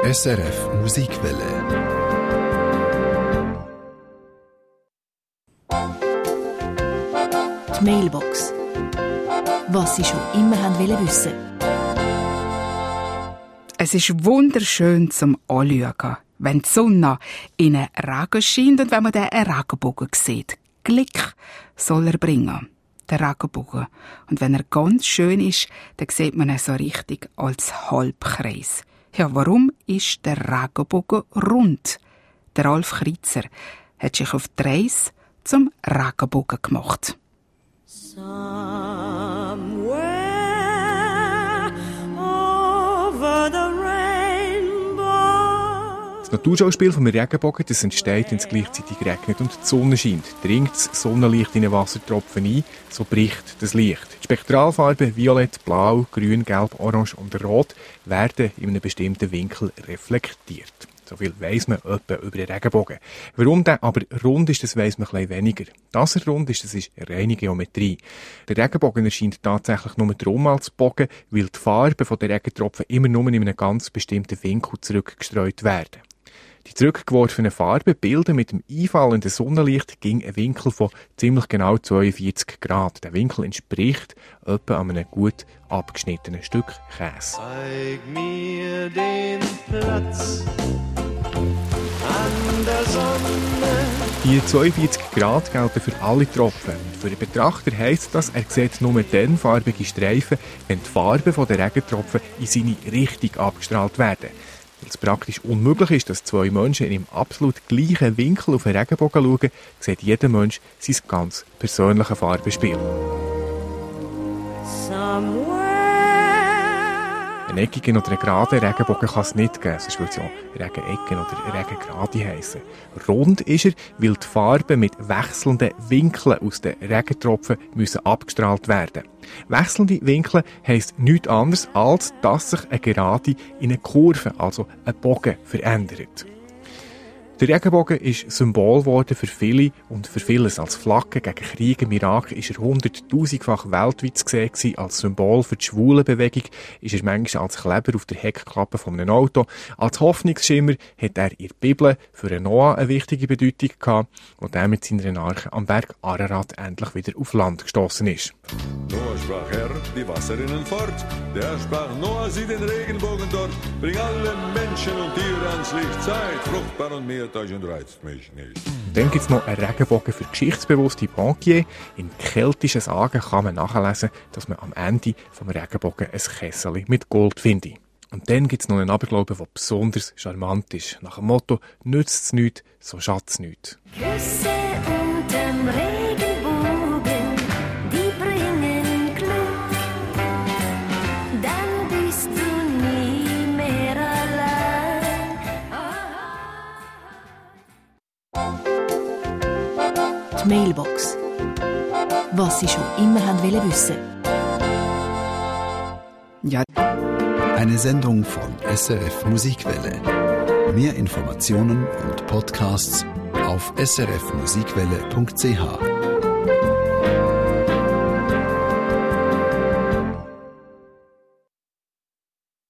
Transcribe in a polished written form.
SRF Musikwelle. Die Mailbox. Was Sie schon immer wissen wollten. Es ist wunderschön zum Anschauen, wenn die Sonne in einen Regen scheint und wenn man den Regenbogen sieht. Glück soll er bringen, der Regenbogen. Und wenn er ganz schön ist, dann sieht man ihn so richtig als Halbkreis. Ja, warum ist der Regenbogen rund? Der Ralf Kritzer hat sich auf die Reise zum Regenbogen gemacht. Somewhere over the rainbow. Das Naturschauspiel vom Regenbogen, das entsteht, wenn es gleichzeitig regnet und die Sonne scheint. Dringt das Sonnenlicht in einen Wassertropfen ein, so bricht das Licht. Die Spektralfarben Violett, Blau, Grün, Gelb, Orange und Rot werden in einem bestimmten Winkel reflektiert. So viel weiss man etwa über den Regenbogen. Warum der aber rund ist, das weiss man ein bisschen weniger. Dass er rund ist, das ist reine Geometrie. Der Regenbogen erscheint tatsächlich nur drum als Bogen, weil die Farben der Regentropfen immer nur in einem ganz bestimmten Winkel zurückgestreut werden. Die zurückgeworfenen Farben bilden mit dem einfallenden Sonnenlicht gegen einen Winkel von ziemlich genau 42 Grad. Der Winkel entspricht etwa einem gut abgeschnittenen Stück Käse. Zeig mir den Platz an der Sonne. Die 42 Grad gelten für alle Tropfen. Für den Betrachter heisst das, er sieht nur dann farbige Streifen, wenn die Farben der Regentropfen in seine Richtung abgestrahlt werden. Weil es praktisch unmöglich ist, dass zwei Menschen in einem absolut gleichen Winkel auf den Regenbogen schauen, sieht jeder Mensch sein ganz persönliches Farbenspiel. Einen eckigen oder einen geraden Regenbogen kann es nicht geben, sonst würde es ja Regenecken oder Regengrade heissen. Rund ist er, weil die Farben mit wechselnden Winkeln aus den Regentropfen müssen abgestrahlt werden. Wechselnde Winkel heisst nichts anderes, als dass sich eine Gerade in eine Kurve, also einen Bogen, verändert. Der Regenbogen ist Symbol geworden für viele und für vieles. Als Flagge gegen Krieg im Irak ist er 100'000-fach weltweit zu sehen gewesen. Als Symbol für die Schwulenbewegung ist er manchmal als Kleber auf der Heckklappe von einem Auto. Als Hoffnungsschimmer hat er in der Bibel für einen Noah eine wichtige Bedeutung gehabt, wo der mit seiner Arche am Berg Ararat endlich wieder auf Land gestossen ist. Noah sprach, Herr, die Wasser rinnen fort. Der sprach, Noah, sieh den Regenbogen dort. Bring alle Menschen und Tiere ans Licht. Seid fruchtbar und mehrt euch und reizt mich nicht. Dann gibt es noch einen Regenbogen für geschichtsbewusste Bankier. In keltischen Sagen kann man nachlesen, dass man am Ende vom Regenbogen ein Kessel mit Gold findet. Und dann gibt es noch einen Aberglauben, der besonders charmant ist. Nach dem Motto, nützt es nichts, so schadet es nichts. Küsse unterm Regenbogen, die bringen Glück. Dann bist du nie mehr allein. Die Mailbox. Was Sie schon immer wissen wollten. Ja, Eine Sendung von SRF Musikwelle. Mehr Informationen und Podcasts auf srfmusikwelle.ch.